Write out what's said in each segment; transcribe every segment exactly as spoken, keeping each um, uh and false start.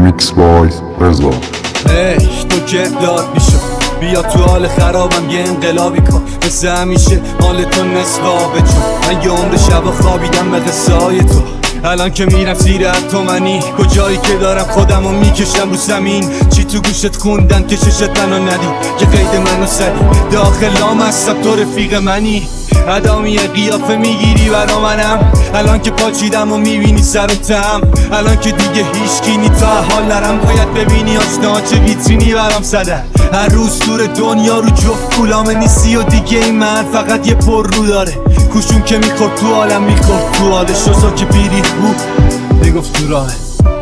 ریمیکس بای رضا. ای تو گرداد میشو بیا تو حال خرابم یه انقلابی کن مثل همیشه مال تو نصفابه، چون من یه عمر شب خوابیدم به قصه های تو. الان که میرم زیر اتمنی کجایی که دارم خودمو میکشم رو زمین. چی تو گوشت خوندن که ششت منو ندی که قید منو سدی داخلام هستم تو رفیق منی. ادامی قیافه میگیری برا منم الان که پاچیدم و میبینی سر و تم. الان که دیگه هیچکی نی تا حال نرم باید ببینی آشنا چه ویترینی برام زدن. هر روز دور دنیا رو جفت کولامه نیستی و دیگه این من فقط یه پر رو داره. کوشون که میخورد تو عالم میخورد تو حالش شسا که بیری بود بگفت تو راهه.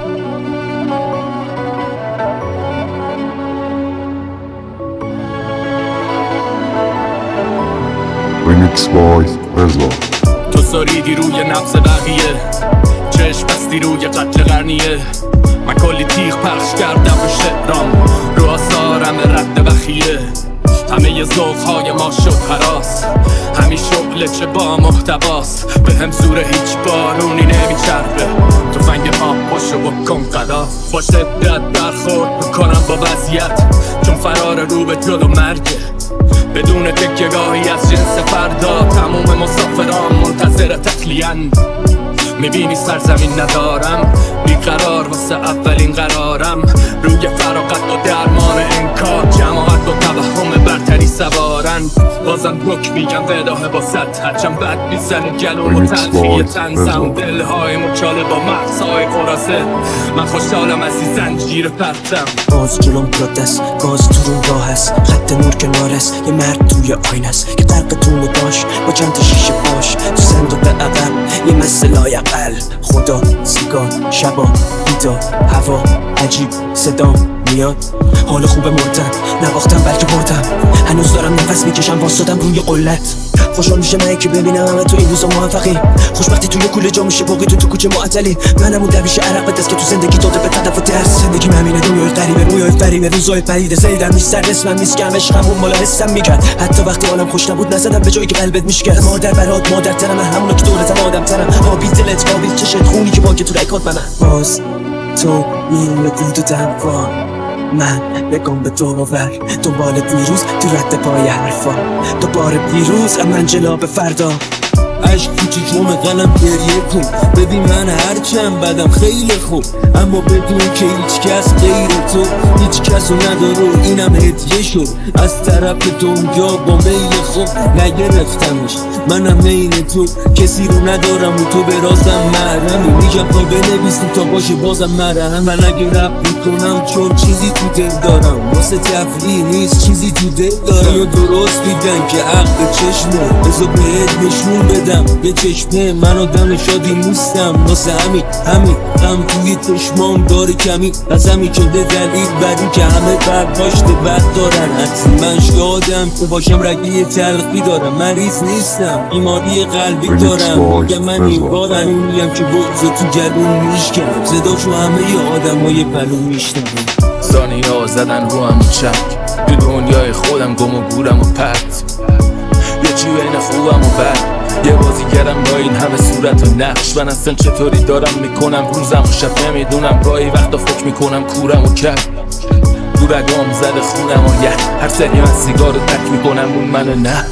ریمیکس بای رضا. تو ساریدی روی نفس بقیه، چشم بستی روی قتل قرنیه. من کلی تیغ پخش کردم به شعرام رو آثارم رد بخیه. همه ی ذوقهای ما شد هراس، همین شغل چه با محتواست. به هم زور هیچ بارونی نمیچربه، تو فنگ آب باشو بکن قلاف. با شدت برخورد میکنم با وضعیت، چون فرار رو به جلو مرگه. بدون تکیه‌گاهی از جنس فردا تموم مسافران منتظر تخلیه‌اند. میبینی سرزمین ندارم بیقرار واسه اولین قرارم. روی فراغت و درمان انکار جماعت و توهم برتری سوارن. بازم رک میگم بداهه با ست هرچم بد میزنه گلوم و تنفیه تنزم. دلهای مچاله با مغزهای قرازه، من خوشحالم از این زنجیر پرتم. باز جلوم پرودست گاز تو رو راه هست، خط نور کنارست یه مرد توی آینه است که غرق تونه داشت با چند تا شیشه باش تو صندوق عقب یه مثل لایقل. خدا سیگار شبا بیدار هوا عجیب صدام میاد. حال خوب مردن نباختم بلکه بردم، هنوز دارم نفس میکشم واسدم روی قلت. خوشحال میشه من که ببینم همه تو این روزا موفقی. خوشبختی توی کوله جا میشه باقی تو تو کوچه معطلی. منم اون درویش عرق به دست که تو زندگی داده به تدف و درس. زندگی همینه دنیای غریبه رویای فریبه روزای پریده. زیدم نیست سر اسمم نیست که عشقم اون مالا حسم میکرد. حتی وقتی حالم خوش نبود نزدم به جایی که قلبت میشکست. مادر برات مادر ترم همونا که دولتم آدم ترم. آبی دلت آبی چشت خونی که باکه تو رکات منم. باز تو میل دید و دنوان من بگم به دور و ور دنبال دیروز تو رد پای حرفا. دوباره دیروز من جلاب فردا. عشق تو چشم قلم گریه کن ببین من هرچند بدم خیلی خوب، اما بدون که هیچ کس غیر تو هیچ کسو نداره. اینم هدیه شد از طرف دنیا با میل خوب نگرفتمش. منم میل تو کسی رو ندارم و تو به رازم محرمی. میگم پای بنویسیم تا باشه بازم مرهم. من اگه رپ میکنم چون چیزی تو دل دارم، واسه تفریح نیست چیزی تو دل دارم. یا درست دیدن که عقل چشمه بذار بهت نشون بدم یه چشمه. من آدم شادی نیستم واسه همین همین غم توی چشمام داره کمی. از همین شده دلیل بری که همه برداشت بد دارن. من شادم که باشم رگی تلخی دارم. مریض نیستم بیماری قلبی دارم. میگم من این بارم میگم که بغض تو گلوم میشکنم. صداشو همه ی آدم های پلو میشنم. ثانیه ها زدن رو هم چک تو دنیای خودم گم و گورم و پرت. یه چی بین خوبم و بد، یه بازیگرم با این همه صورت و نقش. من اصلا چطوری دارم میکنم روزم و شب نمیدونم. گاهی وقتا فکر میکنم کورم و کب دورگام زده خونم و یه هر سری من سیگار رو تک میکنم اون منو نه.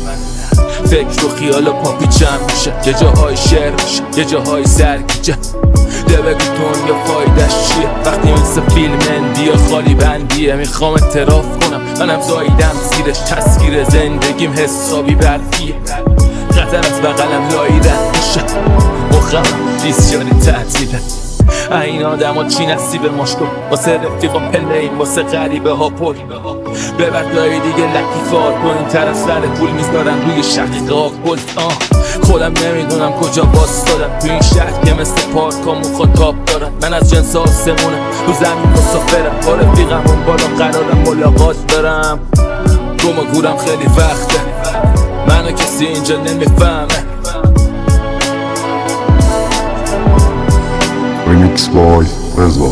فکر و خیال و پاپیچم میشه، یه جاهای شعر میشه یه جاهای سرگیجه. ده بگو دنیا فایدش چیه وقتی مثل فیلم اندیا خالی بندیه. میخوام اعتراف کنم منم زاییدم زیرش، تسخیر زندگیم حسابی برفیه. قطر از بقلم لایی رد میشه، مخم بیسیاری تعطیله. این آدم ها چی نصیب ماش کن واسه رفیقا پلین واسه غریبه ها پل. ببر دایی دیگه لطیفات با این طرف سر پول میذارن روی شقیقه ها کل. خودم نمیدونم کجا باستادم تو این شهر که مثل پارک ها مخاطاب دارن. من از جنس آسمونم تو زمین مسافرم با رفیقم اون بالا قرارم ملاقات دارم. گم و گورم خیلی وقته منو کسی اینجا نمیفهمه. ریمیکس بای رضا.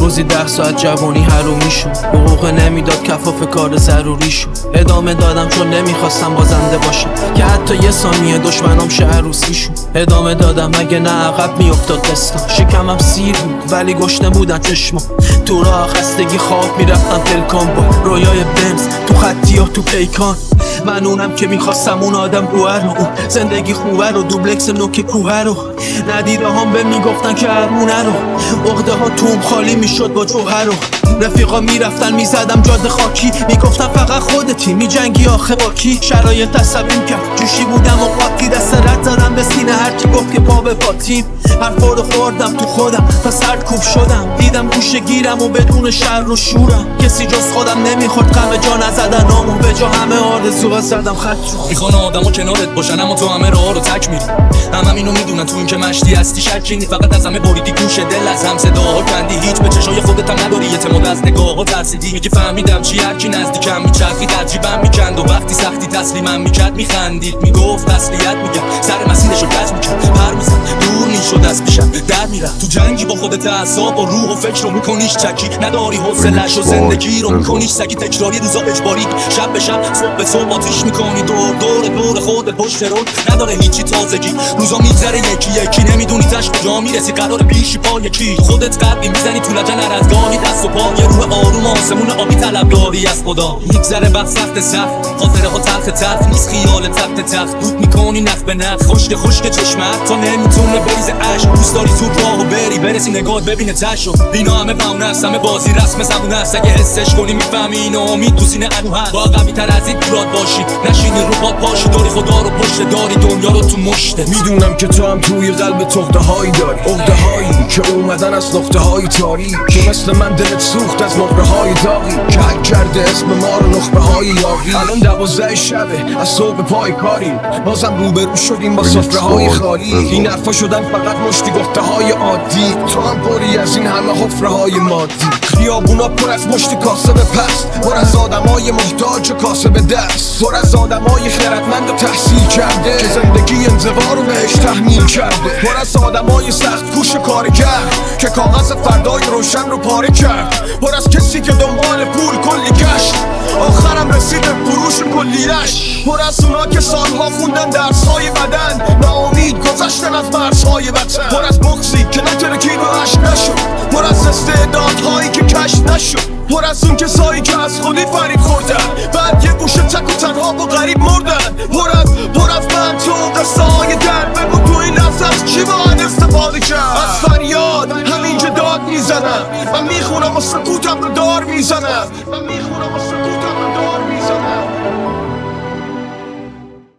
روزی ده ساعت جوانی حرومیشون حقوق نمیداد کفاف کار ضروریشون ادامه دادم چون نمیخواستم بازنده باشم که حتی یه ثانیه دشمنام شه عروسیشون ادامه دادم اگه نه عقب میافتاد قسطا شکمم سیر بود ولی گشنه بودن چشما تو راه خستگی خواب میرفتم پلکان با رویای بنز تو خطی ها تو پیکان من اونم که میخواستم اون آدم روه رو اون زندگی خوبه رو دوبلکس نوک کوه رو ندیده هم به میگفتن که ارمونه رو عقده ها توم خالی میشد با جوهر رو رفیقا میرفتن میزدم جاده خاکی میگفتن فقط خودتی میجنگی آخه با کی شرایط عصبیم کرد جوشی بودم و قاطی دست رد زدم به سینه هرکی گفت که پا به پاتیم حرفا رو خوردم تو خودم تا سرکوب شدم دیدم گوشه گیرم و بدون شر و شورم کسی جز خودم نمیخورد غم جا نزدن و به جا همه آرزوها زدم خط رو میخوان آدمو کنارت باشن اما تو همه راه رو تک میری همه هم اینو میدونن تو این که مشتی هستی شکی نی فقط از همه بریدی گوش دل از هم صداها کندی هیچ به چشای خودت هم نداری اعتماد از نگاه‌ها ترسیدی میگی فهمیدم چی هر کی نزدیکم میچرخید عجیبم میکند و وقتی سختی تسلیمم میکرد میخندید میگفت تسلیت میگم سر مسیرشو کج میکرد پر میزد دور میشد از پیشم در میرفت تو جنگی با خودت اعصاب و روح و فکر رو میکنیش چکی نداری حوصله‌اش و زندگی رو میکنیش سگی تکراری روزا اجباری شب به شب صبح به صبح آتیش میکنی دور دور دور خودت پشت رو نداره هیچی تازگی روزا میگذره یکی یکی نمیدونی تاش کجا میرسی قرار پیشی پا یکی خودت قلبی میزنی تو لجن هر از گاهی دست و پا یه روح آروم آسمون آبی طلبداری از خدا میگذره وقت سخت سخت خاطره ها تلخ تلخ نیست خیال تخت تخت بود میکنی نخ به نخ خشک خشک چشمت تا نمیتونه بریز عشق دوست داری تو راهو بری برسی نگاه ببینه تشو اینا همه بهونه است همه بازی رسم زبونه است اگه حسش کنی میفهمی اینو امید تو سینه انو هست با قوی تر از این دورات باشی نشینی رو پات پاشی داری خدا رو پشت داری دنیا رو تو مشتت میدونم که تو هم توی قلب تخته هایی داری عقده هایی که اومدن از نقطه های تاریک که مثل من دلت سوخت از نقره های داغی که حک کرده اسم ما رو نخبه های یاقی الان دوازده شبه از صبح پای کاریم بازم روبرو شدیم با سفره های خالی این حرفا شدن فقط مشتی گفته های عادی تو هم پری از این همه حفره های مادی خیابونا پر از مشتی کاسب پست پر از آدمای محتاج و کاسب دست پر از آدمای خردمند و تحصیل کرده که زندگی انزوا رو بهش تحمیل کرده پر از آدمای سخت کوش کارگر که کاغذ فردای روشن رو پاره کرد پر از کسی که دنبال پول کلی گشت آخرم رسید به فروش کلیش پر از اونا که سالها خوندن درسهای بدن ناامید گذشتن از مرزهای وطن پر از بغضی که نترکید و عشق نشد پر از استعدادهایی که کشف نشد پر از اون کسایی که از خودی فریب خوردن بعد یه گوشه تک و تنها و غریب مردن پر از پر از من تو قصه های در بگو تو این لحظه از چی باید استفاده کرد از فریاد همینجا داد میزنم من میخونم و سکوتم رو دار میزنم من میخونم و